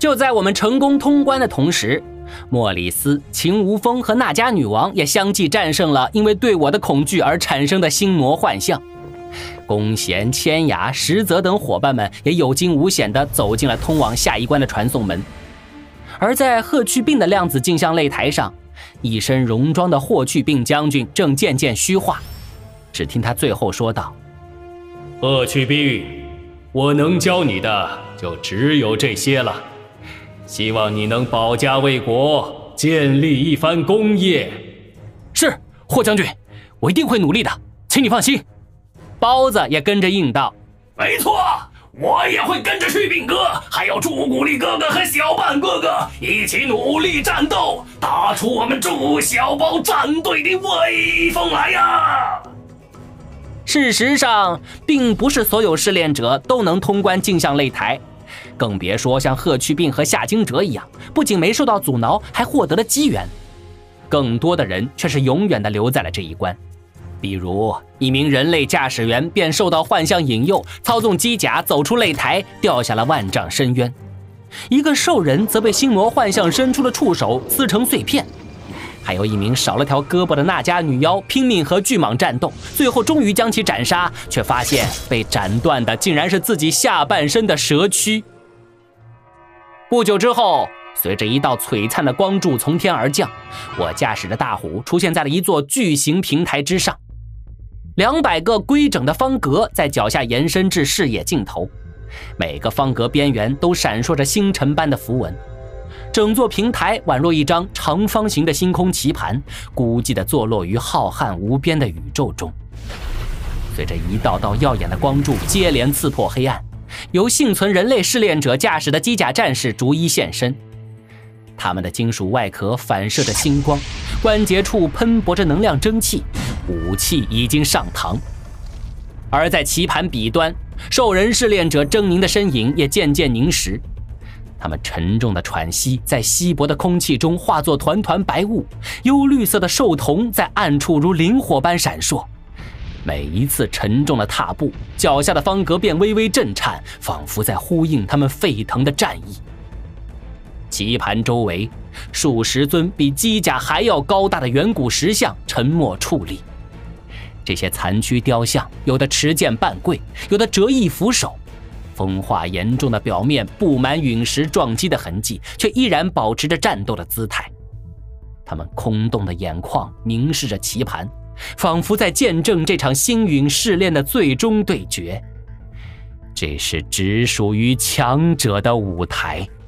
就在我们成功通关的同时，莫里斯、秦无风和那迦女王也相继战胜了因为对我的恐惧而产生的心魔幻象。弓弦、千崖、石泽等伙伴们也有惊无险地走进了通往下一关的传送门。而在霍去病的量子镜像擂台上，一身戎装的霍去病将军正渐渐虚化。只听他最后说道： 霍去病，我能教你的就只有这些了，希望你能保家卫国，建立一番功业。 是，霍将军，我一定会努力的，请你放心。包子也跟着应道： 没错，我也会跟着去病哥，还有朱古力哥哥和小半哥哥一起努力战斗，打出我们朱小宝战队的威风来呀！ 事实上，并不是所有试炼者都能通关镜像擂台，更别说像霍去病和夏惊蛰一样，不仅没受到阻挠，还获得了机缘。更多的人却是永远地留在了这一关。比如一名人类驾驶员便受到幻象引诱，操纵机甲走出擂台，掉下了万丈深渊。一个兽人则被心魔幻象伸出的触手撕成碎片。还有一名少了条胳膊的那迦女妖拼命和巨蟒战斗，最后终于将其斩杀，却发现被斩断的竟然是自己下半身的蛇躯。不久之后，随着一道璀璨的光柱从天而降，我驾驶着大虎出现在了一座巨型平台之上。200个规整的方格在脚下延伸至视野尽头，每个方格边缘都闪烁着星辰般的符文。整座平台宛若一张长方形的星空棋盘，孤寂地坐落于浩瀚无边的宇宙中。随着一道道耀眼的光柱接连刺破黑暗，由幸存人类试炼者驾驶的机甲战士逐一现身。他们的金属外壳反射着星光，关节处喷薄着能量蒸汽，武器已经上膛。而在棋盘彼端，兽人试炼者狰狞的身影也渐渐凝实，他们沉重的喘息在稀薄的空气中化作团团白雾，幽绿色的兽瞳在暗处如灵火般闪烁。每一次沉重的踏步，脚下的方格便微微震颤，仿佛在呼应他们沸腾的战意。棋盘周围，数十尊比机甲还要高大的远古石像沉默矗立。这些残躯雕像，有的持剑半跪，有的折翼俯首，风化严重的表面布满陨石撞击的痕迹，却依然保持着战斗的姿态。他们空洞的眼眶凝视着棋盘，仿佛在见证这场星陨试炼的最终对决。这是只属于强者的舞台。